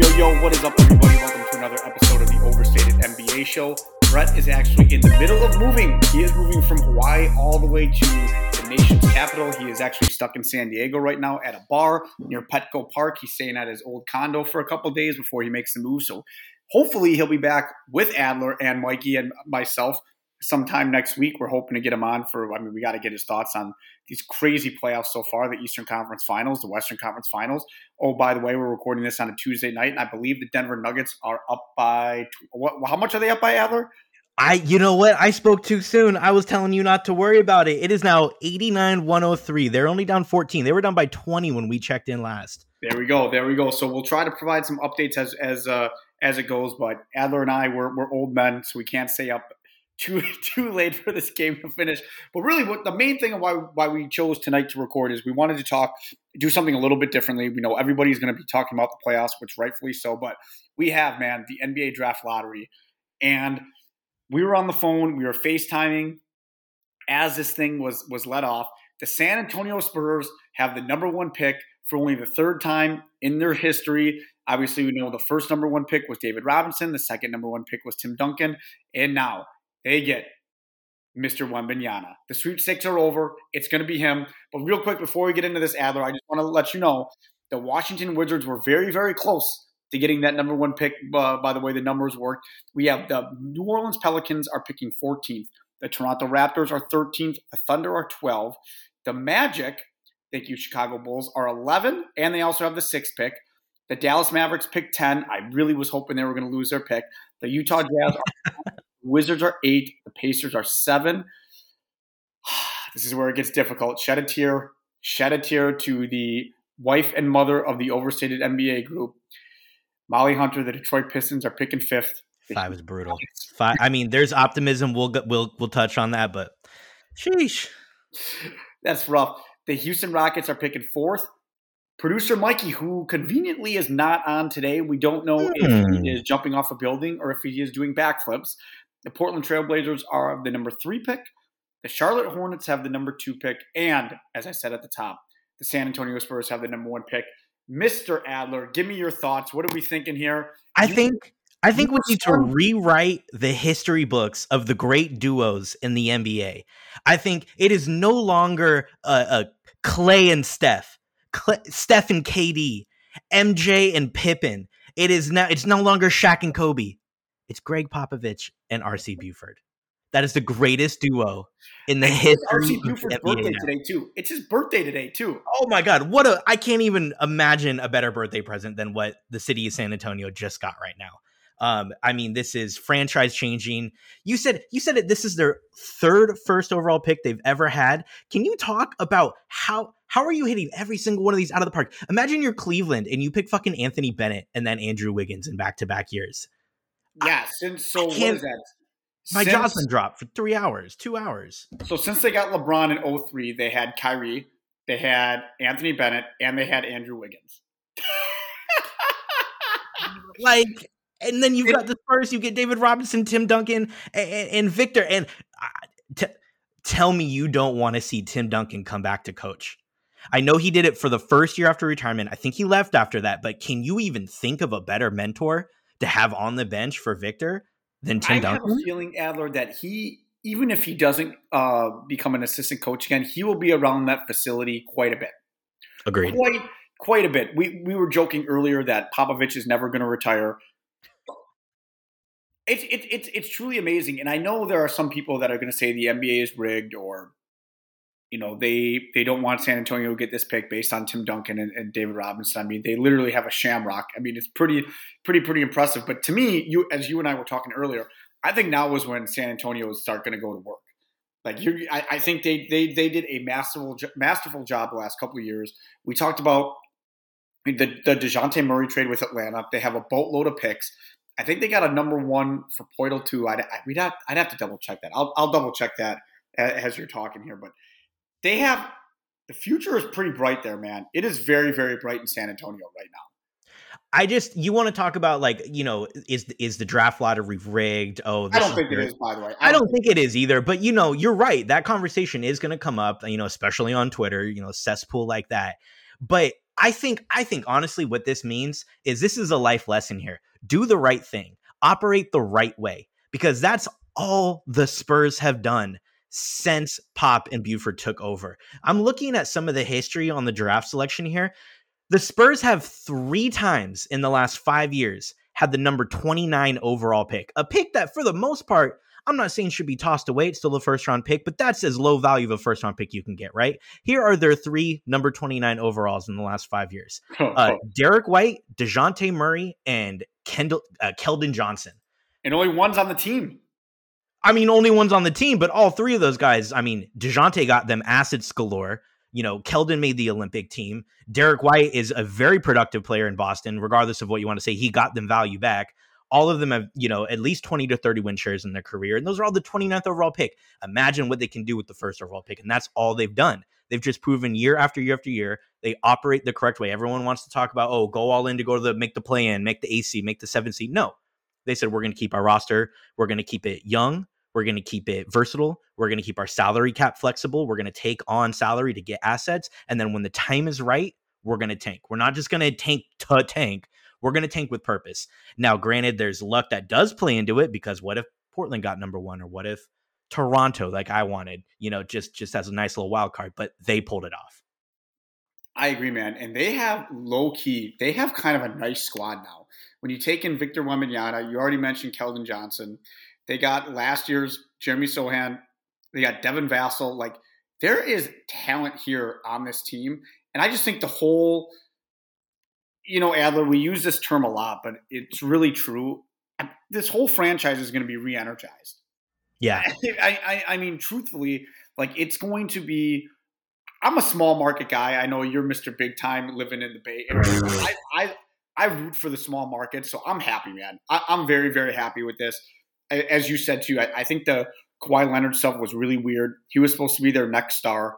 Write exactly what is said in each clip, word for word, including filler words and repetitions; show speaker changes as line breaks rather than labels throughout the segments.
yo, yo, what is up, everybody? Welcome to another episode of the Overstated N B A Show. Brett is actually in the middle of moving. He is moving from Hawaii all the way to the nation's capital. He is actually stuck in San Diego right now at a bar near Petco Park. He's staying at his old condo for a couple of days before he makes the move. So hopefully he'll be back with Adler and Mikey and myself sometime next week. We're hoping to get him on for, I mean, we got to get his thoughts on these crazy playoffs so far, the Eastern Conference Finals, the Western Conference Finals. Oh, by the way, we're recording this on a Tuesday night, and I believe the Denver Nuggets are up by, what? How much are they up by, Adler?
I, you know what? I spoke too soon. I was telling you not to worry about it. It is now eighty-nine one oh three. They're only down fourteen. They were down by twenty when we checked in last.
There we go. There we go. So we'll try to provide some updates as as uh, as it goes. But Adler and I, we're we're old men, so we can't stay up too too late for this game to finish. But really, what the main thing of why why we chose tonight to record is we wanted to talk, do something a little bit differently. We know everybody's going to be talking about the playoffs, which rightfully so. But we have, man, the N B A draft lottery, and we were on the phone. We were FaceTiming as this thing was was let off. The San Antonio Spurs have the number one pick for only the third time in their history. Obviously, we know the first number one pick was David Robinson. The second number one pick was Tim Duncan. And now they get Mister Wembanyama. The sweepstakes are over. It's going to be him. But real quick, before we get into this, Adler, I just want to let you know the Washington Wizards were very, very close to getting that number one pick, uh, by the way the numbers worked. We have the New Orleans Pelicans are picking fourteenth. The Toronto Raptors are thirteenth. The Thunder are twelve. The Magic, thank you, Chicago Bulls, are eleven, and they also have the sixth pick. The Dallas Mavericks pick ten. I really was hoping they were going to lose their pick. The Utah Jazz are Wizards are eight. The Pacers are seven. This is where it gets difficult. Shed a tear. Shed a tear to the wife and mother of the Overstated N B A group. Molly Hunter, the Detroit Pistons are picking fifth.
Five is brutal. Five. I mean, there's optimism. We'll we'll we'll touch on that, but sheesh,
that's rough. The Houston Rockets are picking fourth. Producer Mikey, who conveniently is not on today, we don't know hmm. if he is jumping off a building or if he is doing backflips. The Portland Trailblazers are the number three pick. The Charlotte Hornets have the number two pick, and as I said at the top, the San Antonio Spurs have the number one pick. Mister Adler, give me your thoughts. What are we thinking here?
I you, think I think we need to rewrite the history books of the great duos in the N B A. I think it is no longer a, a Clay and Steph, Clay, Steph and K D, M J and Pippen. It is now. It's no longer Shaq and Kobe. It's Greg Popovich and R C Buford. That is the greatest duo in the history.
R C Buford's birthday today too. It's his birthday today too.
Oh my God! What a! I can't even imagine a better birthday present than what the city of San Antonio just got right now. Um, I mean, this is franchise changing. You said you said it. This is their third first overall pick they've ever had. Can you talk about how how are you hitting every single one of these out of the park? Imagine you're Cleveland and you pick fucking Anthony Bennett and then Andrew Wiggins in back to back years.
Yeah. Since so, what is that?
My since, jaw's been dropped for three hours, two hours.
So since they got LeBron in oh three, they had Kyrie, they had Anthony Bennett, and they had Andrew Wiggins.
Like, and then you've got the Spurs, you get David Robinson, Tim Duncan, and, and Victor. And uh, t- tell me you don't want to see Tim Duncan come back to coach. I know he did it for the first year after retirement. I think he left after that. But can you even think of a better mentor to have on the bench for Victor than Tim
I
Duncan?
I have a feeling, Adler, that he, even if he doesn't uh, become an assistant coach again, he will be around that facility quite a bit.
Agreed.
Quite, quite a bit. We we were joking earlier that Popovich is never going to retire. It's it, it's it's truly amazing, and I know there are some people that are going to say the N B A is rigged, or you know they they don't want San Antonio to get this pick based on Tim Duncan and, and David Robinson. I mean, they literally have a shamrock. I mean, it's pretty pretty pretty impressive. But to me, you as you and I were talking earlier, I think now is when San Antonio is start going to go to work. Like you, I, I think they they they did a masterful masterful job the last couple of years. We talked about the the DeJounte Murray trade with Atlanta. They have a boatload of picks. I think they got a number one for Poeltl too. I'd I, we'd have, I'd have to double check that. I'll I'll double check that as you're talking here. But they have the future is pretty bright there, man. It is very very bright in San Antonio right now.
I just you want to talk about like you know is is the draft lottery rigged? Oh,
I don't think it is. By the way,
I don't think it is either. But you know, you're right. That conversation is going to come up. You know, especially on Twitter. You know, cesspool like that. But I think, I think honestly, what this means is this is a life lesson here. Do the right thing, operate the right way, because that's all the Spurs have done since Pop and Buford took over. I'm looking at some of the history on the draft selection here. The Spurs have three times in the last five years had the number twenty-nine overall pick, a pick that for the most part, I'm not saying should be tossed away. It's still a first round pick, but that's as low value of a first round pick you can get, right? Here are their three number twenty-nine overalls in the last five years. Uh, Derek White, DeJounte Murray, and Kendall, uh, Keldon Johnson.
And only one's on the team.
I mean, only one's on the team, but all three of those guys, I mean, DeJounte got them acids galore. You know, Keldon made the Olympic team. Derek White is a very productive player in Boston, regardless of what you want to say. He got them value back. All of them have, you know, at least twenty to thirty win shares in their career. And those are all the twenty-ninth overall pick. Imagine what they can do with the first overall pick. And that's all they've done. They've just proven year after year after year, they operate the correct way. Everyone wants to talk about, oh, go all in to go to the, make the play in, make the A C, make the seven seed. No, they said, we're going to keep our roster. We're going to keep it young. We're going to keep it versatile. We're going to keep our salary cap flexible. We're going to take on salary to get assets. And then when the time is right, we're going to tank. We're not just going to tank to tank. We're going to tank with purpose. Now, granted, there's luck that does play into it, because what if Portland got number one, or what if Toronto, like I wanted, you know, just, just as a nice little wild card, but they pulled it off.
I agree, man. And they have low key, they have kind of a nice squad now. When you take in Victor Wembanyama, you already mentioned Keldon Johnson. They got last year's Jeremy Sohan. They got Devin Vassell. Like, there is talent here on this team. And I just think the whole, you know, Adler, we use this term a lot, but it's really true. This whole franchise is going to be re-energized.
Yeah.
I, I, I mean, truthfully, like, it's going to be, I'm a small market guy. I know you're Mister Big Time living in the Bay Area. I, I, I root for the small market, so I'm happy, man. I, I'm very, very happy with this. As you said, too, I, I think the Kawhi Leonard stuff was really weird. He was supposed to be their next star.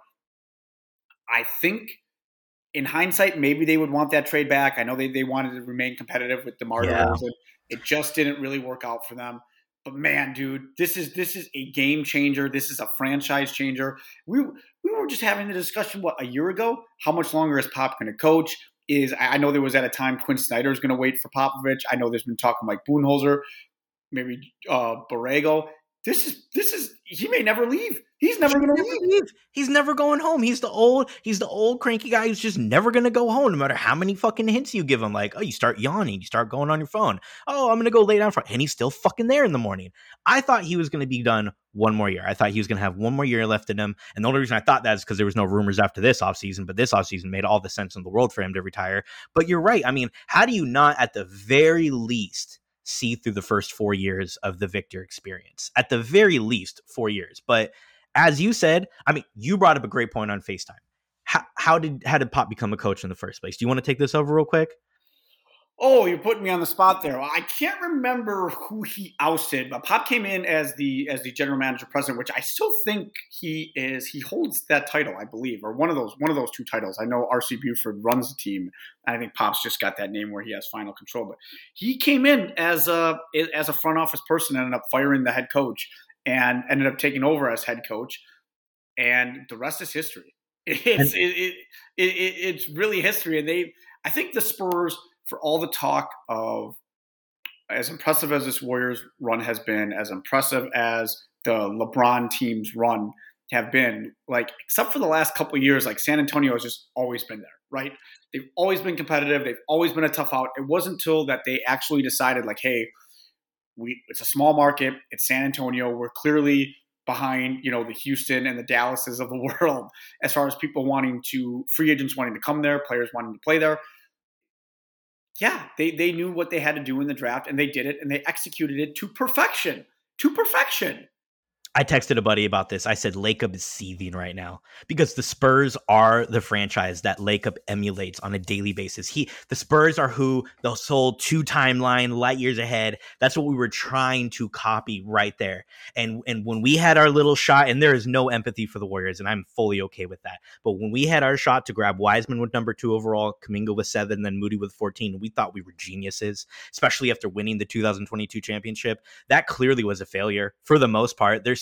I think in hindsight, maybe they would want that trade back. I know they, they wanted to remain competitive with DeMar
Yeah.
DeRozan. It just didn't really work out for them. But, man, dude, this is this is a game changer. This is a franchise changer. We we were just having the discussion, what, a year ago? How much longer is Pop going to coach? Is I know there was at a time Quinn Snyder is going to wait for Popovich. I know there's been talk of Mike Budenholzer. Maybe uh, Borrego. This is this is he may never leave. He's never going to leave.
leave. He's never going home. He's the old he's the old cranky guy who's just never going to go home, no matter how many fucking hints you give him. Like, oh, you start yawning, you start going on your phone. Oh, I'm going to go lay down for, and he's still fucking there in the morning. I thought he was going to be done one more year. I thought he was going to have one more year left in him. And the only reason I thought that is because there was no rumors after this offseason, but this offseason made all the sense in the world for him to retire. But you're right. I mean, how do you not at the very least see through the first four years of the Victor experience? At the very least, four years. But as you said, I mean, you brought up a great point on FaceTime. How, how did how did Pop become a coach in the first place? Do you want to take this over real quick?
Oh, you're putting me on the spot there. I can't remember who he ousted, but Pop came in as the as the general manager president, which I still think he is. He holds that title, I believe, or one of those one of those two titles. I know R C Buford runs the team. I think Pop's just got that name where he has final control. But he came in as a as a front office person, and ended up firing the head coach, and ended up taking over as head coach. And the rest is history. It's it, it, it, it, it's really history. And they, I think the Spurs, for all the talk of as impressive as this Warriors run has been, as impressive as the LeBron team's run have been, like, except for the last couple of years, like San Antonio has just always been there, right? They've always been competitive. They've always been a tough out. It wasn't until that they actually decided, like, hey, we it's a small market. It's San Antonio. We're clearly behind, you know, the Houston and the Dallases of the world as far as people wanting to, free agents wanting to come there, players wanting to play there. Yeah, they, they knew what they had to do in the draft, and they did it, and they executed it to perfection. To perfection.
I texted a buddy about this. I said Lacob is seething right now because the Spurs are the franchise that Lacob emulates on a daily basis. He, the Spurs are who the whole two timeline, light years ahead. That's what we were trying to copy right there. And and when we had our little shot, and there is no empathy for the Warriors, and I'm fully okay with that. But when we had our shot to grab Wiseman with number two overall, Kuminga with seven, then Moody with fourteen, we thought we were geniuses, especially after winning the two thousand twenty-two championship. That clearly was a failure for the most part. There's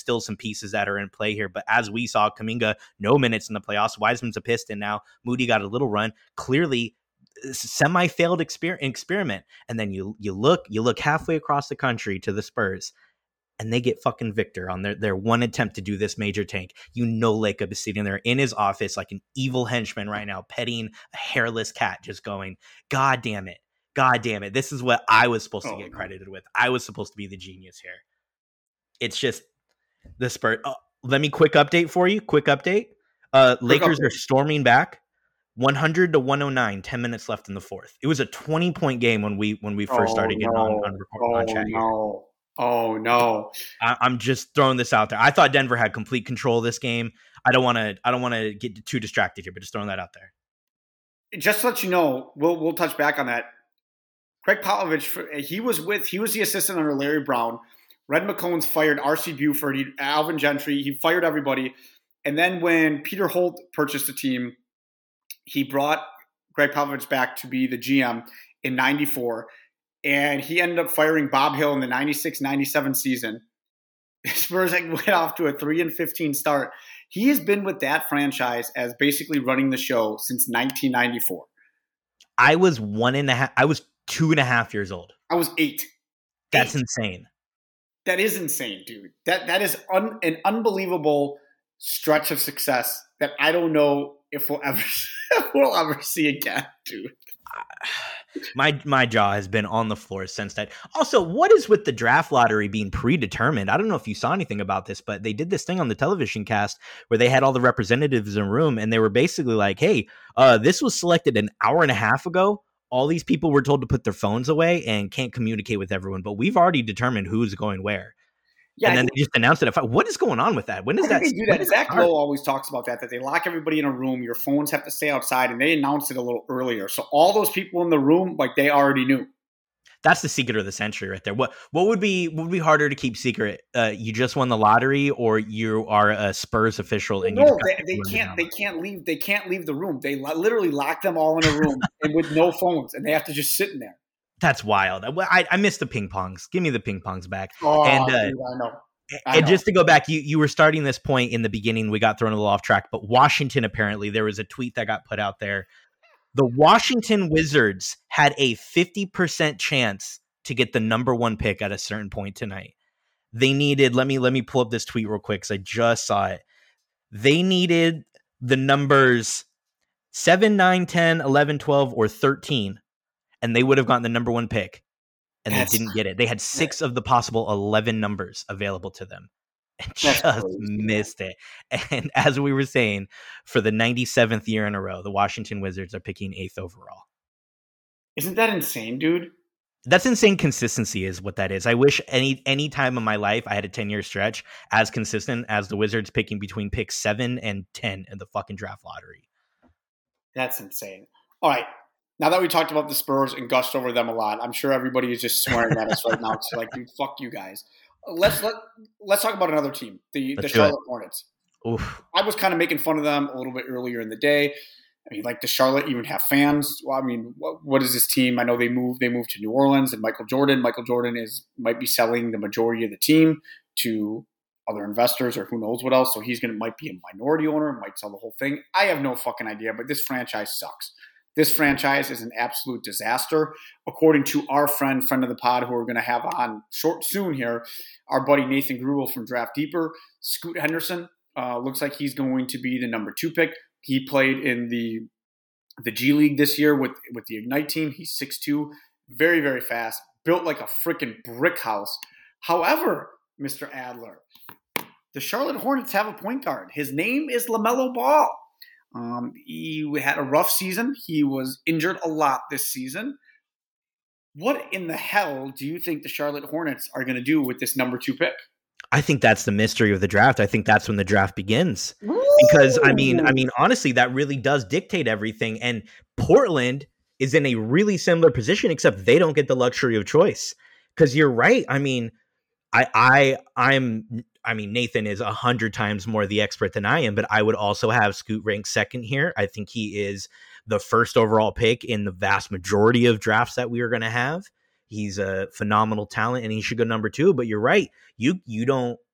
still some pieces that are in play here. But as we saw, Kuminga, no minutes in the playoffs. Wiseman's a Piston now. Moody got a little run. Clearly, semi-failed exper- experiment. And then you you look you look halfway across the country to the Spurs, and they get fucking Victor on their, their one attempt to do this major tank. You know, Lacob is sitting there in his office like an evil henchman right now, petting a hairless cat, just going, God damn it. God damn it. This is what I was supposed to
Oh,
get
no.
credited with. I was supposed to be the genius here. It's just the Spurs. Oh, let me quick update for you. Quick update. Uh, quick Lakers update. Are storming back. one hundred to one oh nine, ten minutes left in the fourth. It was a twenty point game when we when we first
oh,
started getting
no.
on, on,
oh,
on chat
no.
here.
Oh no!
I, I'm just throwing this out there. I thought Denver had complete control of this game. I don't want to. I don't want to get too distracted here, but just throwing that out there.
Just to let you know, we'll we'll touch back on that. Craig Popovich, he was with he was the assistant under Larry Brown. Red McCombs fired R C Buford, he, Alvin Gentry. He fired everybody, and then when Peter Holt purchased the team, he brought Greg Popovich back to be the G M in ninety-four. And he ended up firing Bob Hill in the ninety-six ninety-seven season. Spurs went off to a three and fifteen start. He has been with that franchise as basically running the show since nineteen ninety-four.
I was one and a half. I was two and a half years old.
I was eight.
That's
eight.
insane.
That is insane, dude. That that is un, an unbelievable stretch of success that I don't know if we'll ever we'll ever see again, dude.
My my jaw has been on the floor since that. Also, what is with the draft lottery being predetermined? I don't know if you saw anything about this, but they did this thing on the television cast where they had all the representatives in a room, and they were basically like, hey, uh, this was selected an hour and a half ago. All these people were told to put their phones away and can't communicate with everyone, but we've already determined who's going where. Yeah, and then they just announced it. What is going on with that? When is that?
They do that. Zach Lowe always talks about that, that they lock everybody in a room. Your phones have to stay outside, and they announced it a little earlier. So all those people in the room, like they already knew.
That's the secret of the century right there. What what would be what would be harder to keep secret? Uh, you just won the lottery, or you are a Spurs official and
no,
you
they, they can't. They can't leave. They can't leave the room. They literally lock them all in a room and with no phones, and they have to just sit in there.
That's wild. I I miss the ping pongs. Give me the ping pongs back.
Oh,
and uh,
dude, I know. I
and
know.
just to go back, you, you were starting this point in the beginning. We got thrown a little off track, but Washington, apparently, there was a tweet that got put out there. The Washington Wizards had a fifty percent chance to get the number one pick at a certain point tonight. They needed, let me let me pull up this tweet real quick because I just saw it. They needed the numbers seven, nine, ten, eleven, twelve, or thirteen, and they would have gotten the number one pick. And That's, they didn't get it. They had six of the possible eleven numbers available to them and just crazy, missed man. it. And as we were saying, for the ninety-seventh year in a row, the Washington Wizards are picking eighth overall.
Isn't that insane, dude?
That's insane consistency is what that is. I wish any any time in my life I had a ten-year stretch as consistent as the Wizards picking between picks seven and ten in the fucking draft lottery.
That's insane. All right. Now that we talked about the Spurs and gushed over them a lot, I'm sure everybody is just swearing at us right now. It's like, dude, fuck you guys. Let's let let's talk about another team, the, the Charlotte Hornets.
Oof.
I was kind of making fun of them a little bit earlier in the day. I mean, like, does Charlotte even have fans? Well, I mean, what, what is this team? I know they moved they moved to New Orleans and Michael Jordan. Michael Jordan is might be selling the majority of the team to other investors or who knows what else. So he's gonna might be a minority owner, might sell the whole thing. I have no fucking idea, but this franchise sucks. This franchise is an absolute disaster. According to our friend, friend of the pod, who we're going to have on short soon here, our buddy Nathan Grubel from Draft Deeper, Scoot Henderson, uh, looks like he's going to be the number two pick. He played in the the G League this year with, with the Ignite team. He's six two, very, very fast, built like a freaking brick house. However, Mister Adler, the Charlotte Hornets have a point guard. His name is LaMelo Ball. Um, he had a rough season. He was injured a lot this season. What in the hell do you think the Charlotte Hornets are going to do with this number two pick?
I think that's the mystery of the draft. I think that's when the draft begins. Ooh. Because I mean, I mean, honestly, that really does dictate everything. And Portland is in a really similar position, except they don't get the luxury of choice. Because you're right. I mean, I, I, I'm. I mean, Nathan is a hundred times more the expert than I am, but I would also have Scoot ranked second here. I think he is the first overall pick in the vast majority of drafts that we are going to have. He's a phenomenal talent and he should go number two, but you're right. You, you don't,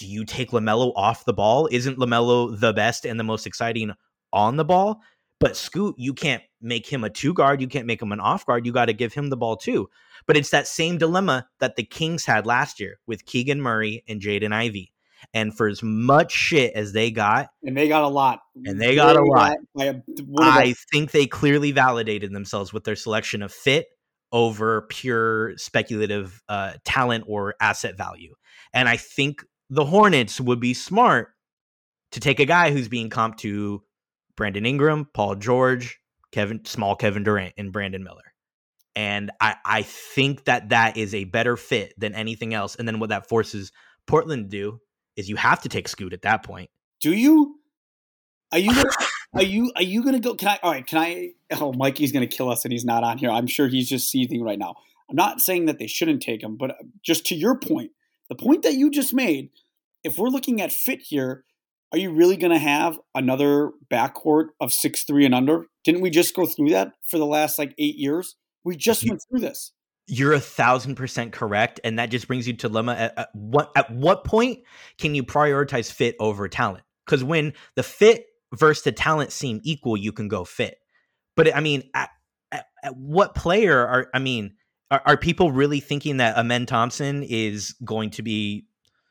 do you take LaMelo off the ball? Isn't LaMelo the best and the most exciting on the ball? But Scoot, you can't make him a two guard. You can't make him an off guard. You got to give him the ball too. But it's that same dilemma that the Kings had last year with Keegan Murray and Jaden Ivey. And for as much shit as they got,
and they got a lot,
and they got they a lot,
got a,
I think they clearly validated themselves with their selection of fit over pure speculative uh, talent or asset value. And I think the Hornets would be smart to take a guy who's being comped to Brandon Ingram, Paul George, Kevin, small Kevin Durant, and Brandon Miller. And I, I think that that is a better fit than anything else. And then what that forces Portland to do is you have to take Scoot at that point.
Do you? Are you? Gonna, are you? Are you going to go? Can I? All right. Can I? Oh, Mikey's going to kill us, and he's not on here. I'm sure he's just seething right now. I'm not saying that they shouldn't take him, but just to your point, the point that you just made, if we're looking at fit here, are you really going to have another backcourt of six three and under? Didn't we just go through that for the last like eight years? We just went through this.
You're a thousand percent correct, and that just brings you to dilemma. At, at what at what point can you prioritize fit over talent? Because when the fit versus the talent seem equal, you can go fit. But I mean, at, at, at what player are I mean, are, are people really thinking that Amen Thompson is going to be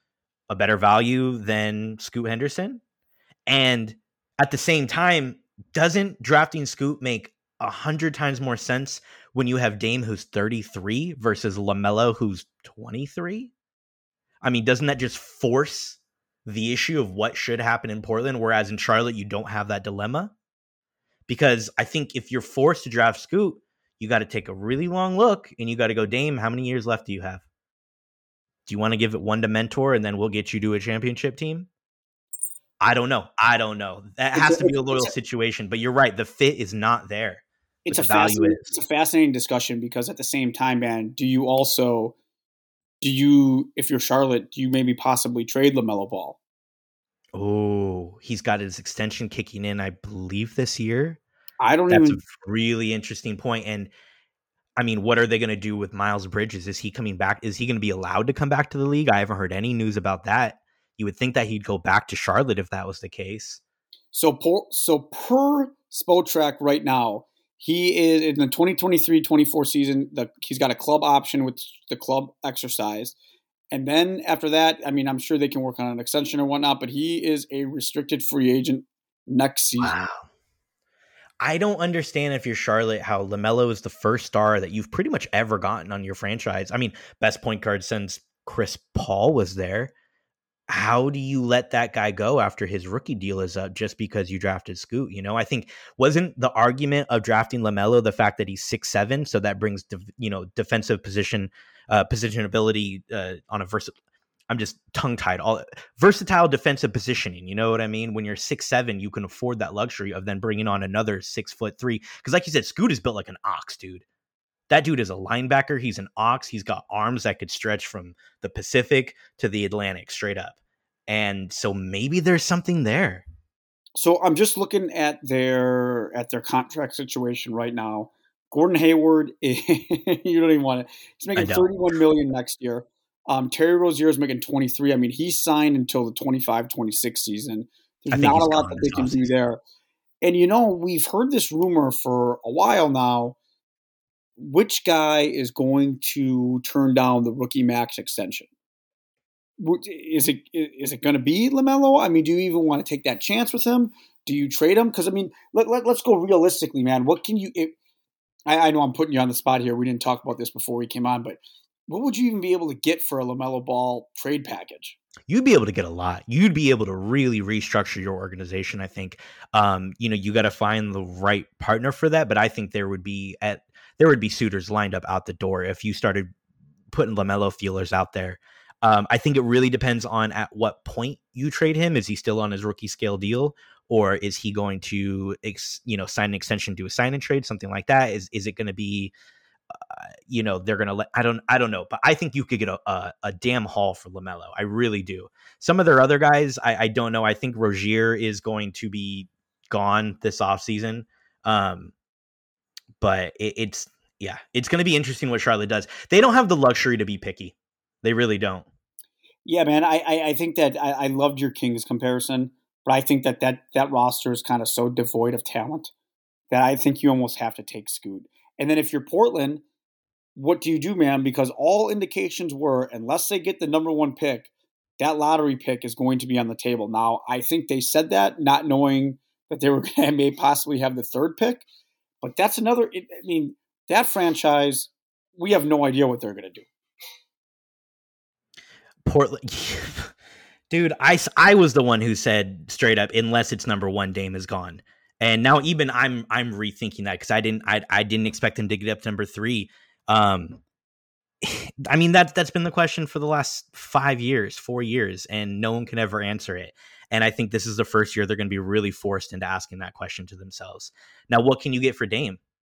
a better value than Scoot Henderson? And at the same time, doesn't drafting Scoot make a hundred times more sense when you have Dame who's thirty-three versus LaMelo who's twenty-three? I mean, doesn't that just force the issue of what should happen in Portland, whereas in Charlotte you don't have that dilemma? Because I think if you're forced to draft Scoot, you got to take a really long look and you got to go, Dame, how many years left do you have? Do you want to give it one to Mentor and then we'll get you to a championship team? I don't know. I don't know. That has to be a loyal situation, but you're right. The fit is not there.
It's a fascinating, it's a fascinating discussion because at the same time, man, do you also, do you, if you're Charlotte, do you maybe possibly trade LaMelo Ball?
Oh, he's got his extension kicking in, I believe, this year.
I don't
That's
even.
That's a really interesting point. And I mean, what are they going to do with Miles Bridges? Is he coming back? Is he going to be allowed to come back to the league? I haven't heard any news about that. You would think that he'd go back to Charlotte if that was the case.
So, per, so per Spotrac right now, he is in the twenty twenty-three twenty-four season. The, he's got a club option with the club exercise. And then after that, I mean, I'm sure they can work on an extension or whatnot, but he is a restricted free agent next season.
Wow. I don't understand if you're Charlotte, how LaMelo is the first star that you've pretty much ever gotten on your franchise. I mean, best point guard since Chris Paul was there. How do you let that guy go after his rookie deal is up just because you drafted Scoot? You know, I think wasn't the argument of drafting LaMelo the fact that he's six seven, so that brings you know defensive position uh, position ability uh, on a versatile. I'm just tongue tied. All versatile defensive positioning. You know what I mean? When you're six seven, you can afford that luxury of then bringing on another six foot three. Because like you said, Scoot is built like an ox, dude. That dude is a linebacker. He's an ox. He's got arms that could stretch from the Pacific to the Atlantic straight up. And so maybe there's something there.
So I'm just looking at their at their contract situation right now. Gordon Hayward, you don't even want to. He's making thirty-one million dollars next year. Um, Terry Rozier is making twenty-three. I mean, he's signed until the twenty-five twenty-six season. There's not a lot that they can do there. And you know, we've heard this rumor for a while now. Which guy is going to turn down the rookie max extension? Is it is it going to be LaMelo? I mean, do you even want to take that chance with him? Do you trade him? Because, I mean, let, let, let's go realistically, man. What can you it, – I, I know I'm putting you on the spot here. We didn't talk about this before we came on, but what would you even be able to get for a LaMelo Ball trade package?
You'd be able to get a lot. You'd be able to really restructure your organization, I think. Um, you know, you got to find the right partner for that, but I think there would be at there would be suitors lined up out the door if you started putting LaMelo feelers out there. Um, I think it really depends on at what point you trade him. Is he still on his rookie scale deal, or is he going to, ex, you know, sign an extension to a sign and trade, something like that? Is is it going to be, uh, you know, they're going to let? I don't, I don't know, but I think you could get a a, a damn haul for LaMelo. I really do. Some of their other guys, I, I don't know. I think Rozier is going to be gone this offseason. Um, but it, it's yeah, it's going to be interesting what Charlotte does. They don't have the luxury to be picky. They really don't.
Yeah, man. I I, I think that I, I loved your Kings comparison, but I think that that that roster is kind of so devoid of talent that I think you almost have to take Scoot. And then if you're Portland, what do you do, man? Because all indications were, unless they get the number one pick, that lottery pick is going to be on the table. Now, I think they said that not knowing that they were going to may possibly have the third pick, but that's another. I mean, that franchise, we have no idea what they're going to do.
Portland, dude, I, I was the one who said straight up, unless it's number one, Dame is gone. And now even I'm I'm rethinking that because I didn't I I didn't expect him to get up to number three. Um, I mean that's that's been the question for the last five years, four years, and no one can ever answer it. And I think this is the first year they're going to be really forced into asking that question to themselves. Now, what can you get for Dame?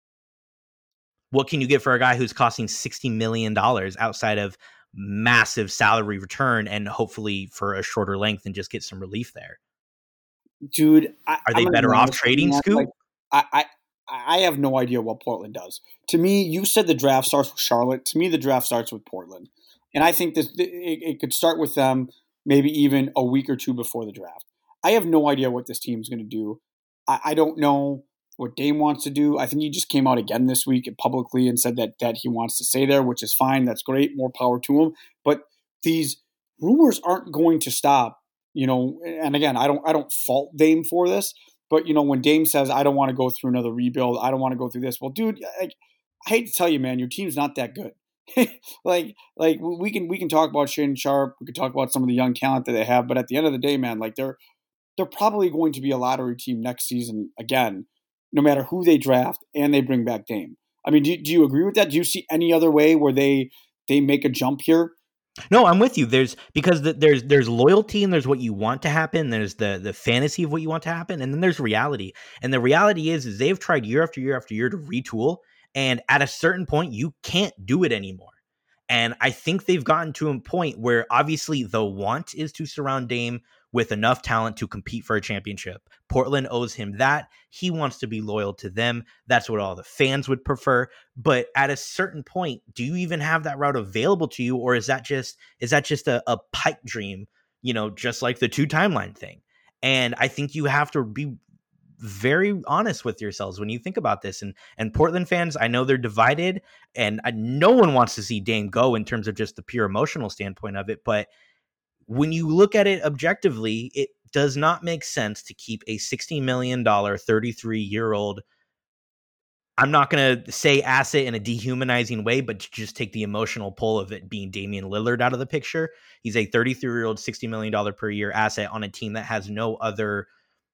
What can you get for a guy who's costing sixty million dollars outside of massive salary return and hopefully for a shorter length and just get some relief there?
Dude, I,
are they better off trading Scoot?
Like, I, I I have no idea what Portland does. To me, you said the draft starts with Charlotte. To me, the draft starts with Portland, and I think this it, it could start with them maybe even a week or two before the draft. I have no idea what this team is going to do. I, I don't know what Dame wants to do. I think he just came out again this week publicly and said that that he wants to stay there, which is fine. That's great. More power to him. But these rumors aren't going to stop. You know, and again, I don't I don't fault Dame for this, but you know, when Dame says I don't want to go through another rebuild, I don't want to go through this. Well, dude, I, I hate to tell you, man, your team's not that good. like like we can we can talk about Shaedon Sharpe, we can talk about some of the young talent that they have, but at the end of the day, man, like they're they're probably going to be a lottery team next season again, no matter who they draft and they bring back Dame. I mean, do, do you agree with that? Do you see any other way where they they make a jump here?
No, I'm with you. There's because the, there's there's loyalty and there's what you want to happen. There's the the fantasy of what you want to happen, and then there's reality. And the reality is, is they've tried year after year after year to retool, and at a certain point, you can't do it anymore. And I think they've gotten to a point where obviously the want is to surround Dame with enough talent to compete for a championship. Portland owes him that. He wants to be loyal to them. That's what all the fans would prefer. But at a certain point, do you even have that route available to you? Or is that just is that just a, a pipe dream, you know, just like the two timeline thing? And I think you have to be very honest with yourselves when you think about this. And and Portland fans, I know they're divided, and I, no one wants to see Dame go in terms of just the pure emotional standpoint of it. But when you look at it objectively, it does not make sense to keep a sixty million dollars, thirty-three-year-old, I'm not going to say asset in a dehumanizing way, but just take the emotional pull of it being Damian Lillard out of the picture. He's a thirty-three-year-old, sixty million dollars per year asset on a team that has no other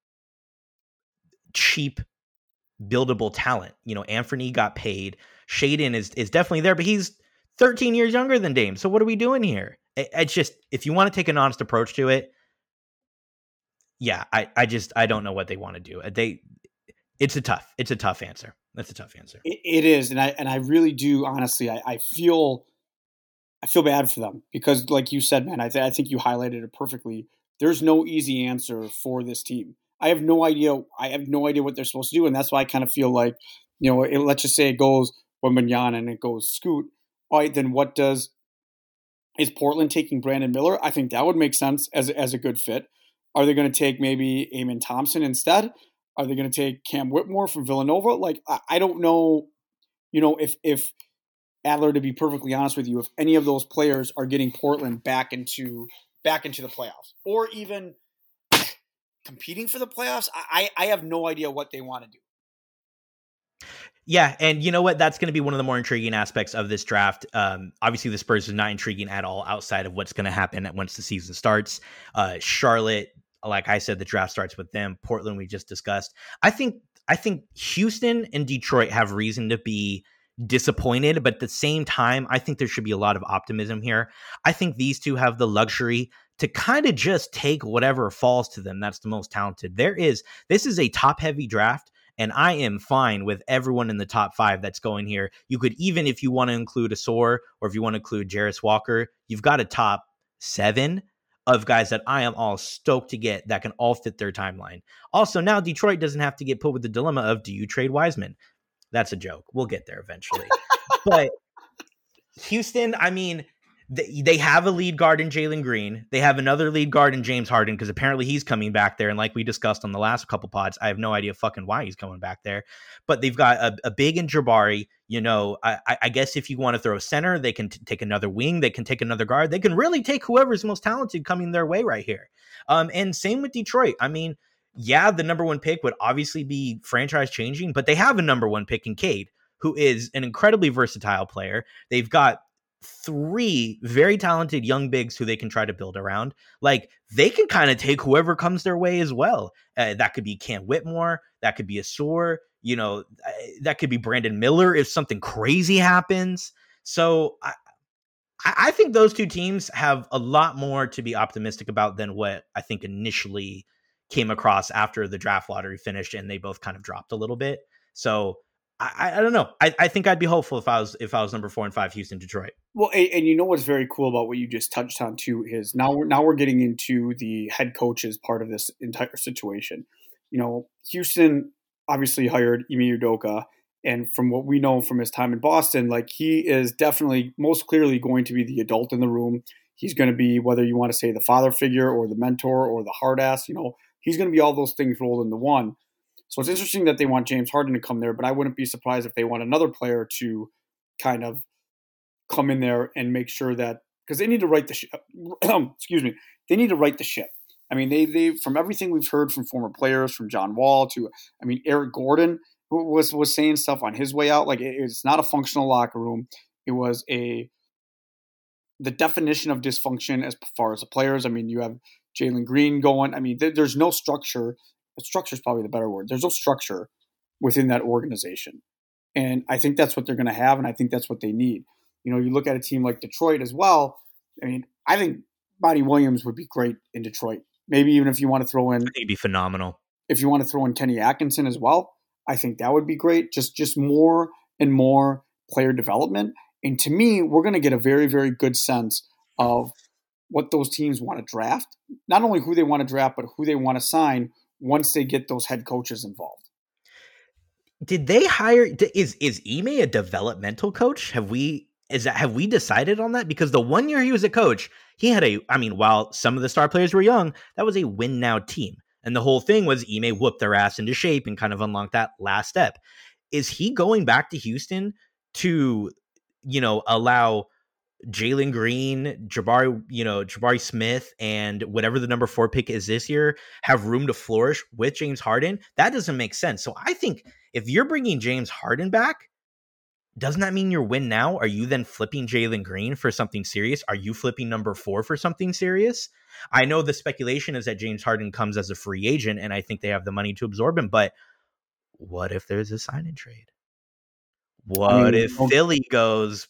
cheap buildable talent. You know, Anthony got paid. Shaedon is, is definitely there, but he's thirteen years younger than Dame. So what are we doing here? It's just, if you want to take an honest approach to it, yeah, I, I just, I don't know what they want to do. They, it's a tough, it's a tough answer. That's a tough answer.
It, it is. And I, and I really do, honestly, I, I feel, I feel bad for them because like you said, man, I, th- I think you highlighted it perfectly. There's no easy answer for this team. I have no idea. I have no idea what they're supposed to do. And that's why I kind of feel like, you know, it, let's just say it goes Wembanyama and it goes Scoot. All right, then what does, is Portland taking Brandon Miller? I think that would make sense as, as a good fit. Are they going to take maybe Amen Thompson instead? Are they going to take Cam Whitmore from Villanova? Like, I, I don't know, you know, if, if Adler, to be perfectly honest with you, if any of those players are getting Portland back into, back into the playoffs or even competing for the playoffs, I, I have no idea what they want to do.
Yeah, and you know what? That's going to be one of the more intriguing aspects of this draft. Um, obviously, the Spurs is not intriguing at all outside of what's going to happen once the season starts. Uh, Charlotte, like I said, the draft starts with them. Portland, we just discussed. I think I think Houston and Detroit have reason to be disappointed, but at the same time, I think there should be a lot of optimism here. I think these two have the luxury to kind of just take whatever falls to them. That's the most talented. There is, this is a top-heavy draft. And I am fine with everyone in the top five that's going here. You could, even if you want to include Asor or if you want to include Jarris Walker, you've got a top seven of guys that I am all stoked to get that can all fit their timeline. Also, now Detroit doesn't have to get put with the dilemma of, do you trade Wiseman? That's a joke. We'll get there eventually. But Houston, I mean, they, they have a lead guard in Jalen Green. They have another lead guard in James Harden because apparently he's coming back there. And like we discussed on the last couple pods, I have no idea fucking why he's coming back there. But they've got a, a big in Jabari. You know, I, I guess if you want to throw a center, they can t- take another wing. They can take another guard. They can really take whoever's most talented coming their way right here. Um, and same with Detroit. I mean, yeah, the number one pick would obviously be franchise changing, but they have a number one pick in Cade, who is an incredibly versatile player. They've got three very talented young bigs who they can try to build around. Like, they can kind of take whoever comes their way as well. Uh, that could be Cam Whitmore. That could be Asur. You know, that could be Brandon Miller if something crazy happens. So I, I think those two teams have a lot more to be optimistic about than what I think initially came across after the draft lottery finished and they both kind of dropped a little bit. So I, I don't know. I, I think I'd be hopeful if I was if I was number four and five, Houston, Detroit.
Well, and, and you know what's very cool about what you just touched on too is now we're now we're getting into the head coaches part of this entire situation. You know, Houston obviously hired Ime Udoka, and from what we know from his time in Boston, like he is definitely most clearly going to be the adult in the room. He's going to be, whether you want to say the father figure or the mentor or the hard ass, you know, he's going to be all those things rolled into one. So it's interesting that they want James Harden to come there, but I wouldn't be surprised if they want another player to kind of come in there and make sure that, because they need to right the ship. Excuse me, they need to right the ship. I mean, they they from everything we've heard from former players, from John Wall to, I mean, Eric Gordon was was saying stuff on his way out. Like, it, it's not a functional locker room. It was a the definition of dysfunction as far as the players. I mean, you have Jalen Green going. I mean, there, there's no structure. Structure is probably the better word. There's no structure within that organization. And I think that's what they're going to have, and I think that's what they need. You know, you look at a team like Detroit as well. I mean, I think Monty Williams would be great in Detroit. Maybe even if you want to throw in –
he'd be phenomenal.
If you want to throw in Kenny Atkinson as well, I think that would be great. Just, just more and more player development. And to me, we're going to get a very, very good sense of what those teams want to draft. Not only who they want to draft, but who they want to sign once they get those head coaches involved.
Did they hire, is, is Ime a developmental coach? Have we, is that, have we decided on that? Because the one year he was a coach, he had a, I mean, while some of the star players were young, that was a win now team. And the whole thing was Ime whooped their ass into shape and kind of unlocked that last step. Is he going back to Houston to, you know, allow Jalen Green, Jabari, you know, Jabari Smith, and whatever the number four pick is this year, have room to flourish with James Harden? That doesn't make sense. So I think if you're bringing James Harden back, doesn't that mean you're win now? Are you then flipping Jalen Green for something serious? Are you flipping number four for something serious? I know the speculation is that James Harden comes as a free agent, and I think they have the money to absorb him, but what if there's a sign and trade? What I mean, if Philly goes,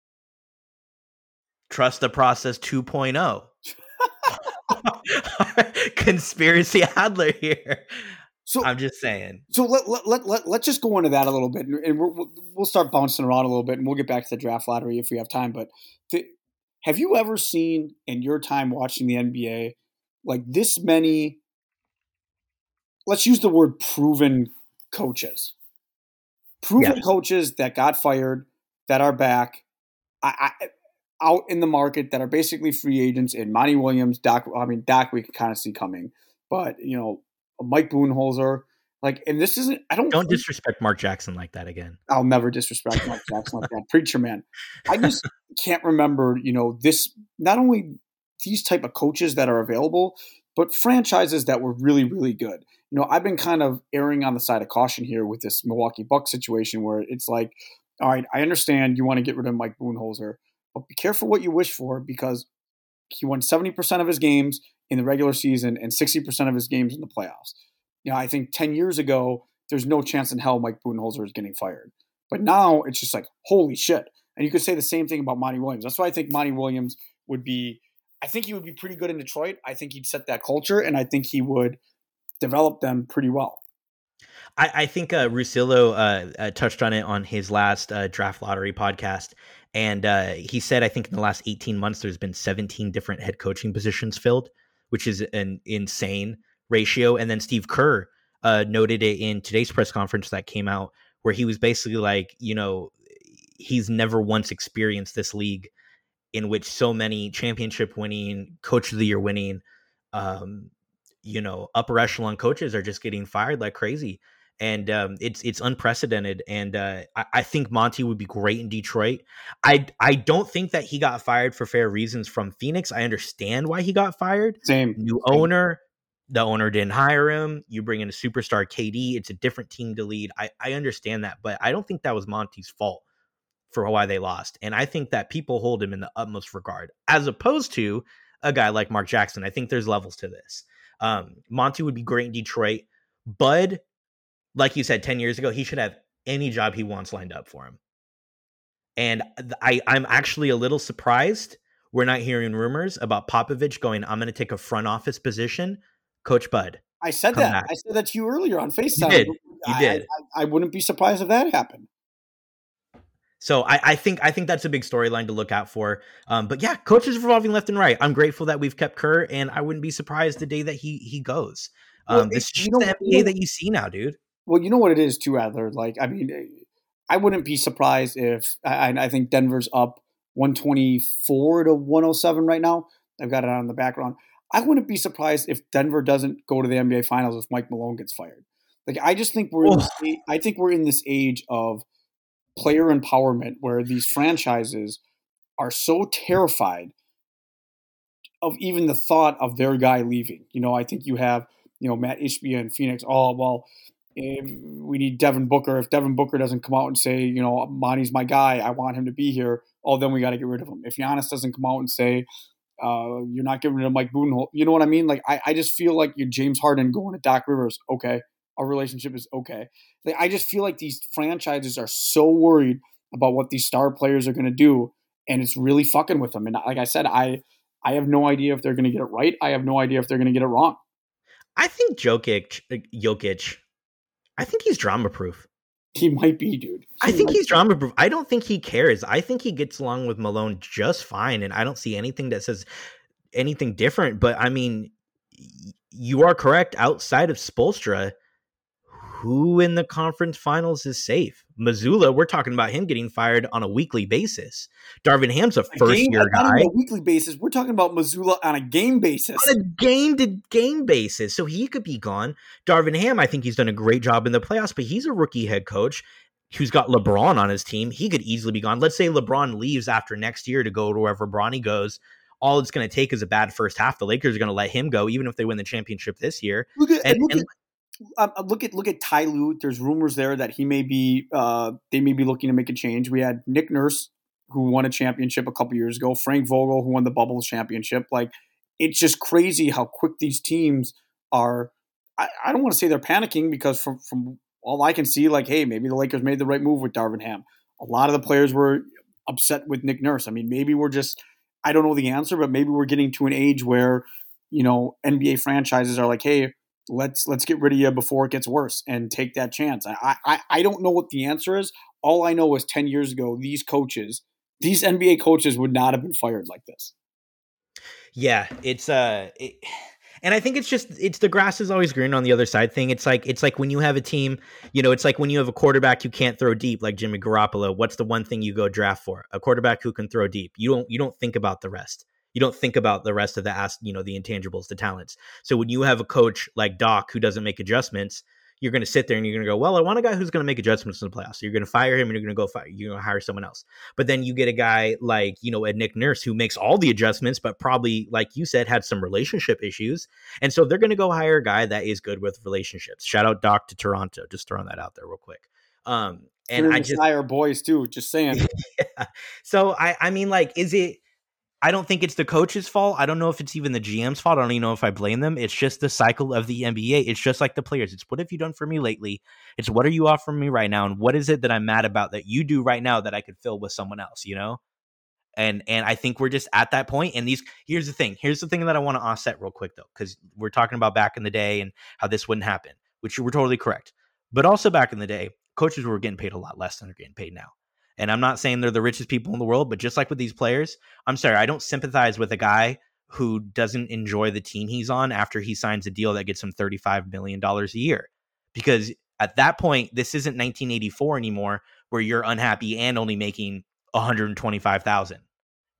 trust the process two point oh? Conspiracy Adler here. So I'm just saying.
So let let let let let's just go into that a little bit, and we'll we'll start bouncing around a little bit, and we'll get back to the draft lottery if we have time. But the, have you ever seen in your time watching the N B A like this many? Let's use the word proven coaches. Proven yeah. coaches that got fired, that are back, I, I, out in the market, that are basically free agents. In Monty Williams, Doc. I mean, Doc, we can kind of see coming, but you know. Mike Budenholzer, like, and this isn't, I don't
don't disrespect Mark Jackson like that again.
I'll never disrespect Mark Jackson like that. Preacher man. I just can't remember, you know, this, not only these type of coaches that are available, but franchises that were really, really good. You know, I've been kind of erring on the side of caution here with this Milwaukee Bucks situation where it's like, all right, I understand you want to get rid of Mike Budenholzer, but be careful what you wish for, because he won seventy percent of his games in the regular season and sixty percent of his games in the playoffs. You know, I think ten years ago, there's no chance in hell Mike Budenholzer is getting fired. But now it's just like, holy shit. And you could say the same thing about Monty Williams. That's why I think Monty Williams would be, I think he would be pretty good in Detroit. I think he'd set that culture, and I think he would develop them pretty well.
I, I think uh, Russillo uh, uh, touched on it on his last uh, draft lottery podcast. And uh, he said, I think in the last eighteen months, there's been seventeen different head coaching positions filled, which is an insane ratio. And then Steve Kerr uh, noted it in today's press conference that came out, where he was basically like, you know, he's never once experienced this league in which so many championship winning, coach of the year winning, um, you know, upper echelon coaches are just getting fired like crazy. And um, it's it's unprecedented. And uh, I, I think Monty would be great in Detroit. I I don't think that he got fired for fair reasons from Phoenix. I understand why he got fired.
Same.
New
Same.
owner. The owner didn't hire him. You bring in a superstar K D. It's a different team to lead. I, I understand that. But I don't think that was Monty's fault for why they lost. And I think that people hold him in the utmost regard, as opposed to a guy like Mark Jackson. I think there's levels to this. Um, Monty would be great in Detroit. Bud, like you said, ten years ago, he should have any job he wants lined up for him. And I, I'm actually a little surprised we're not hearing rumors about Popovich going, I'm going to take a front office position. Coach Bud.
I said that. Back. I said that to you earlier on FaceTime.
You did. You
I,
did.
I, I wouldn't be surprised if that happened.
So I, I think I think that's a big storyline to look out for. Um, but yeah, coaches revolving left and right. I'm grateful that we've kept Kerr, and I wouldn't be surprised the day that he he goes. Um, well, this is just the N B A that you see now, dude.
Well, you know what it is too, Adler. Like, I mean, I wouldn't be surprised if I, I think Denver's up one twenty-four to one oh seven right now. I've got it on in the background. I wouldn't be surprised if Denver doesn't go to the N B A Finals if Mike Malone gets fired. Like, I just think we're in this, I think we're in this age of player empowerment where these franchises are so terrified of even the thought of their guy leaving. You know, I think you have, you know, Matt Ishbia in Phoenix. Oh, well, we need Devin Booker. If Devin Booker doesn't come out and say, you know, Monty's my guy, I want him to be here, oh, then we got to get rid of him. If Giannis doesn't come out and say, uh, you're not getting rid of Mike Budenholzer, you know what I mean? Like, I, I just feel like you're James Harden going to Doc Rivers. Okay, our relationship is okay. Like, I just feel like these franchises are so worried about what these star players are going to do, and it's really fucking with them. And like I said, I I have no idea if they're going to get it right. I have no idea if they're going to get it wrong.
I think Jokic, Jokic, I think he's drama proof.
He might be, dude. He
I think he's
be.
drama proof. I don't think he cares. I think he gets along with Malone just fine, and I don't see anything that says anything different. But I mean, you are correct. Outside of Spoelstra, who in the conference finals is safe? Mazzulla, we're talking about him getting fired on a weekly basis. Darvin Ham's a first-year guy.
On a weekly basis. We're talking about Mazzulla on a game basis.
On a game-to-game basis. So he could be gone. Darvin Ham, I think he's done a great job in the playoffs, but he's a rookie head coach who's got LeBron on his team. He could easily be gone. Let's say LeBron leaves after next year to go to wherever Bronny goes. All it's going to take is a bad first half. The Lakers are going to let him go, even if they win the championship this year.
Look at,
and,
look
and,
at- Um, look at look at Ty Lue. There's rumors there that he may be uh, they may be looking to make a change. We had Nick Nurse, who won a championship a couple years ago. Frank Vogel, who won the bubble championship. Like, it's just crazy how quick these teams are. I, I don't want to say they're panicking because from from all I can see, like, hey, maybe the Lakers made the right move with Darvin Ham. A lot of the players were upset with Nick Nurse. I mean, maybe we're just I don't know the answer, but maybe we're getting to an age where, you know, N B A franchises are like, hey, Let's let's get rid of you before it gets worse and take that chance. I, I I don't know what the answer is. All I know is ten years ago, these coaches, these N B A coaches would not have been fired like this.
Yeah, it's uh, it, and I think it's just it's the grass is always green on the other side thing. It's like it's like when you have a team, you know, it's like when you have a quarterback who can't throw deep, like Jimmy Garoppolo. What's the one thing you go draft for? A quarterback who can throw deep. You don't you don't think about the rest. You don't think about the rest of the, you know, the intangibles, the talents. So when you have a coach like Doc who doesn't make adjustments, you're going to sit there and you're going to go, well, I want a guy who's going to make adjustments in the playoffs. So you're going to fire him and you're going to go fire, you're going to hire someone else. But then you get a guy like, you know, a Nick Nurse who makes all the adjustments, but probably, like you said, had some relationship issues. And so they're going to go hire a guy that is good with relationships. Shout out Doc to Toronto. Just throwing that out there real quick. Um, and I just
hire boys too, just saying.
Yeah. So I, I mean, like, is it, I don't think it's the coach's fault. I don't know if it's even the G M's fault. I don't even know if I blame them. It's just the cycle of the N B A. It's just like the players. It's what have you done for me lately? It's what are you offering me right now? And what is it that I'm mad about that you do right now that I could fill with someone else, you know? And and I think we're just at that point. And these here's the thing. Here's the thing that I want to offset real quick, though, because we're talking about back in the day and how this wouldn't happen, which you were totally correct. But also back in the day, coaches were getting paid a lot less than they're getting paid now. And I'm not saying they're the richest people in the world, but just like with these players, I'm sorry, I don't sympathize with a guy who doesn't enjoy the team he's on after he signs a deal that gets him thirty-five million dollars a year. Because at that point, this isn't nineteen eighty-four anymore where you're unhappy and only making one hundred twenty-five thousand dollars.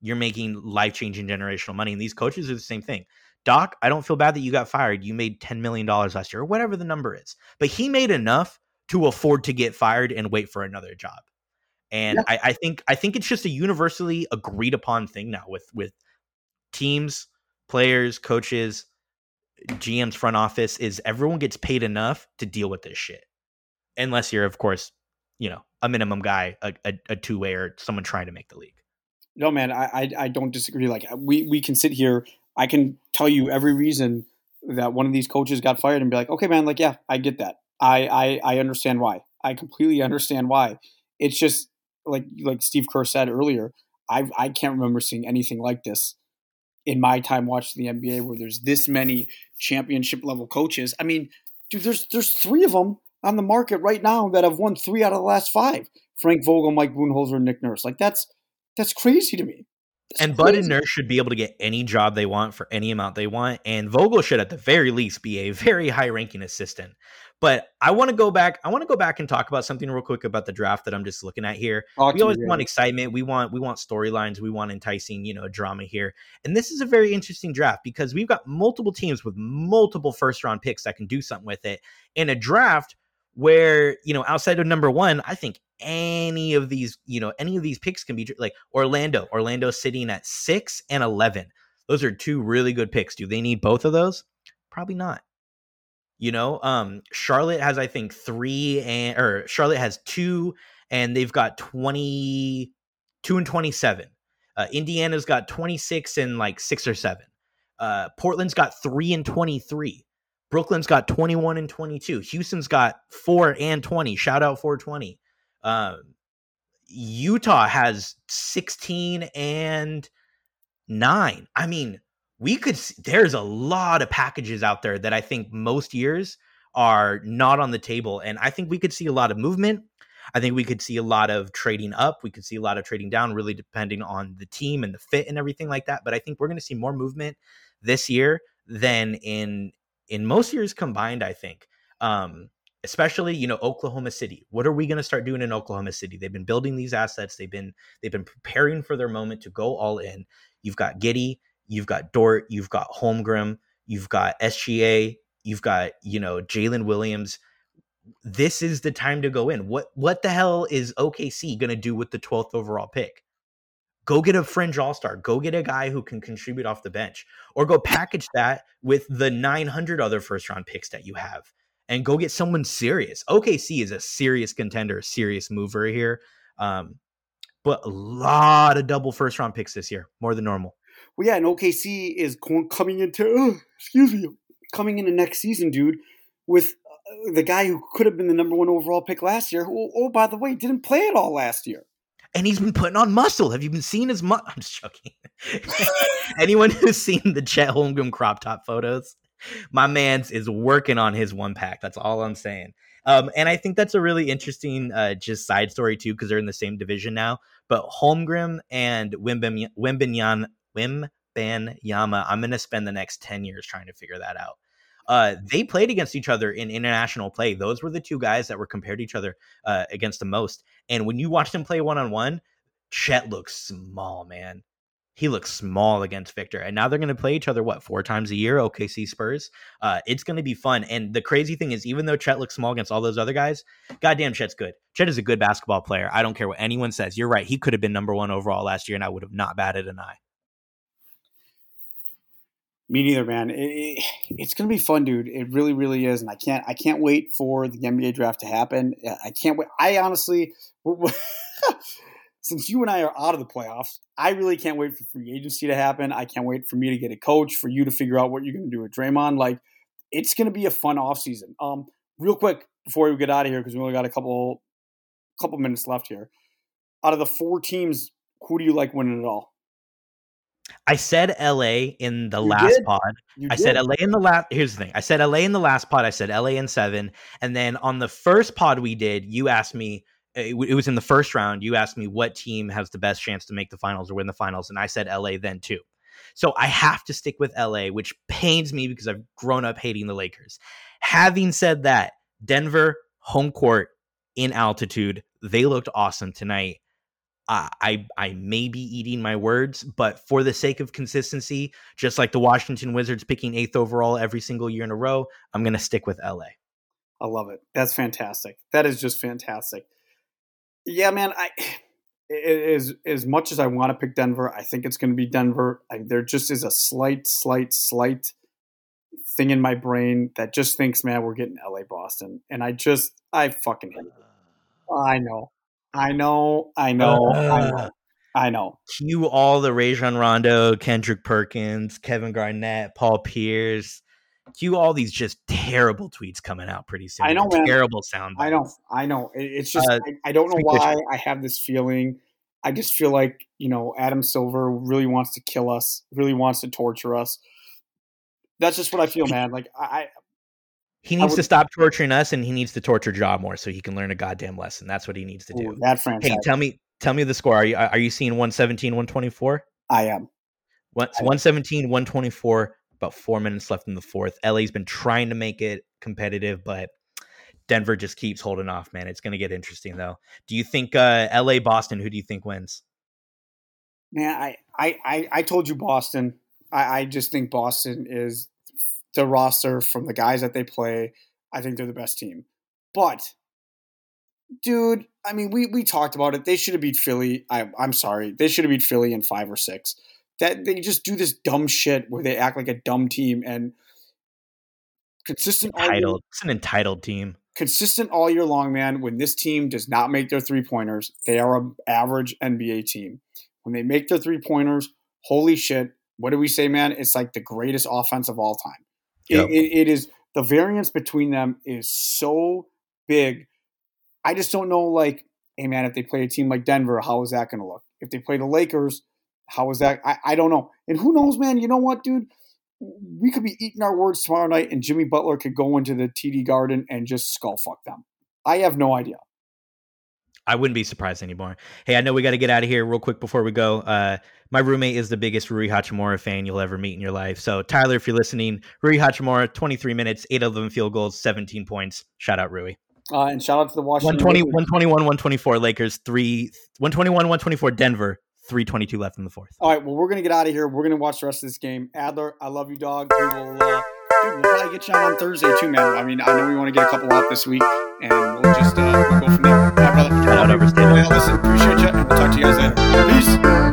you're making life-changing generational money. And these coaches are the same thing. Doc, I don't feel bad that you got fired. You made ten million dollars last year, or whatever the number is. But he made enough to afford to get fired and wait for another job. And yeah. I, I think I think it's just a universally agreed upon thing now with with teams, players, coaches, G M's, front office, is everyone gets paid enough to deal with this shit. Unless you're, of course, you know, a minimum guy, a, a, a two-way, or someone trying to make the league.
No, man, I, I I don't disagree. Like we we can sit here, I can tell you every reason that one of these coaches got fired and be like, okay, man, like, yeah, I get that. I I, I understand why. I completely understand why. It's just like like Steve Kerr said earlier, I I can't remember seeing anything like this in my time watching the N B A where there's this many championship level coaches. I mean, dude, there's there's three of them on the market right now that have won three out of the last five. Frank Vogel, Mike Budenholzer, and Nick Nurse. Like that's that's crazy to me. That's
and
crazy.
Bud and Nurse should be able to get any job they want for any amount they want. And Vogel should at the very least be a very high ranking assistant. But I want to go back. I want to go back and talk about something real quick about the draft that I'm just looking at here. Talk we always me, want excitement. We want we want storylines. We want enticing, you know, drama here. And this is a very interesting draft because we've got multiple teams with multiple first round picks that can do something with it in a draft where, you know, outside of number one, I think any of these, you know, any of these picks can be like Orlando. Orlando sitting at six and eleven. Those are two really good picks. Do they need both of those? Probably not. You know, um, Charlotte has, I think, three and or Charlotte has two, and they've got twenty-two and twenty-seven. Uh, Indiana's got twenty-six and like six or seven. Uh, Portland's got three and twenty-three. Brooklyn's got twenty-one and twenty-two. Houston's got four and twenty. Shout out four twenty. Um, Utah has sixteen and nine. I mean, we could, there's a lot of packages out there that I think most years are not on the table. And I think we could see a lot of movement. I think we could see a lot of trading up. We could see a lot of trading down, really depending on the team and the fit and everything like that. But I think we're going to see more movement this year than in, in most years combined, I think. Um, especially, you know, Oklahoma City. What are we going to start doing in Oklahoma City? They've been building these assets. They've been, they've been preparing for their moment to go all in. You've got Giddey. You've got Dort, you've got Holmgren, you've got S G A, you've got, you know, Jalen Williams. This is the time to go in. What what the hell is O K C going to do with the twelfth overall pick? Go get a fringe all-star. Go get a guy who can contribute off the bench. Or go package that with the nine hundred other first-round picks that you have. And go get someone serious. O K C is a serious contender, a serious mover here. Um, but a lot of double first-round picks this year, more than normal.
Well, yeah, and O K C is coming into, oh, excuse me, coming into next season, dude, with uh, the guy who could have been the number one overall pick last year, who, oh, by the way, didn't play at all last year.
And he's been putting on muscle. Have you been seeing his muscle? I'm just joking. Anyone who's seen the Chet Holmgren crop top photos, my man's is working on his one pack. That's all I'm saying. Um, and I think that's a really interesting uh, just side story, too, because they're in the same division now. But Holmgren and Wembanyama, Wembanyama, I'm going to spend the next ten years trying to figure that out. Uh, they played against each other in international play. Those were the two guys that were compared to each other uh, against the most. And when you watch them play one-on-one, Chet looks small, man. He looks small against Victor. And now they're going to play each other, what, four times a year, O K C Spurs? Uh, it's going to be fun. And the crazy thing is, even though Chet looks small against all those other guys, goddamn, Chet's good. Chet is a good basketball player. I don't care what anyone says. You're right. He could have been number one overall last year, and I would have not batted an eye.
Me neither, man. It, it, it's going to be fun, dude. It really, really is. And I can't I can't wait for the N B A draft to happen. I can't wait. I honestly, since you and I are out of the playoffs, I really can't wait for free agency to happen. I can't wait for me to get a coach, for you to figure out what you're going to do with Draymond. Like, it's going to be a fun offseason. Um, real quick, before we get out of here, because we only got a couple, couple minutes left here. Out of the four teams, who do you like winning it all?
I said L A in the
you
last
did?
pod.
You
I
did.
said L A in the last. Here's the thing. I said L A in the last pod. I said L A in seven. And then on the first pod we did, you asked me, it, it was in the first round. You asked me what team has the best chance to make the finals or win the finals. And I said L A then too. So I have to stick with L A, which pains me because I've grown up hating the Lakers. Having said that, Denver, home court, in altitude, they looked awesome tonight. I, I I may be eating my words, but for the sake of consistency, just like the Washington Wizards picking eighth overall every single year in a row, I'm going to stick with L A.
I love it. That's fantastic. That is just fantastic. Yeah, man. I as as much as I want to pick Denver, I think it's going to be Denver. I, there just is a slight, slight, slight thing in my brain that just thinks, man, we're getting L A Boston, and I just I fucking hate it. I know. I know, I know, uh, I know, I know.
Cue all the Rajon Rondo, Kendrick Perkins, Kevin Garnett, Paul Pierce. Cue all these just terrible tweets coming out pretty soon.
I know, man.
Terrible sound bites.
I know, I know. It's just uh, I, I don't know why I have this feeling. I just feel like, you know, Adam Silver really wants to kill us, really wants to torture us. That's just what I feel, man. Like I.
He needs would, to stop torturing us, and he needs to torture Ja more so he can learn a goddamn lesson. That's what he needs to do.
Ooh, that franchise.
Hey, tell me, tell me the score. Are you are you seeing one seventeen, one twenty-four?
I am.
What, so one seventeen, one twenty-four. About four minutes left in the fourth. L A's been trying to make it competitive, but Denver just keeps holding off. Man, it's going to get interesting though. Do you think uh, L A Boston? Who do you think wins?
Man, I I I, I told you Boston. I, I just think Boston is. The roster from the guys that they play, I think they're the best team. But, dude, I mean, we we talked about it. They should have beat Philly. I, I'm sorry. They should have beat Philly in five or six. That they just do this dumb shit where they act like a dumb team and consistent.
Entitled. It's an entitled team.
Consistent all year long, man. When this team does not make their three-pointers, they are an average N B A team. When they make their three-pointers, holy shit, what do we say, man? It's like the greatest offense of all time. Yep. It, it, it is the variance between them is so big. I just don't know, like, hey, man, if they play a team like Denver, how is that going to look? If they play the Lakers, how is that? I, I don't know. And who knows, man? You know what, dude? We could be eating our words tomorrow night, and Jimmy Butler could go into the T D Garden and just skull fuck them. I have no idea.
I wouldn't be surprised anymore. Hey, I know we got to get out of here real quick before we go. Uh, my roommate is the biggest Rui Hachimura fan you'll ever meet in your life. So, Tyler, if you're listening, Rui Hachimura, twenty-three minutes, eight of them field goals, seventeen points. Shout out, Rui.
Uh, and shout out to the Washington
one twenty, one twenty-one, one twenty-four Lakers, three, one twenty-one, one twenty-four Denver, three twenty-two left in the fourth.
All right, well, we're going to get out of here. We're going to watch the rest of this game. Adler, I love you, dog. We will, uh, dude, we'll probably get you on on Thursday, too, man. I mean, I know we want to get a couple out this week, and we'll just uh, we'll go from there. All right, brother.
Shout out, Overstay.
Listen, appreciate you. We'll talk to you guys later. Peace.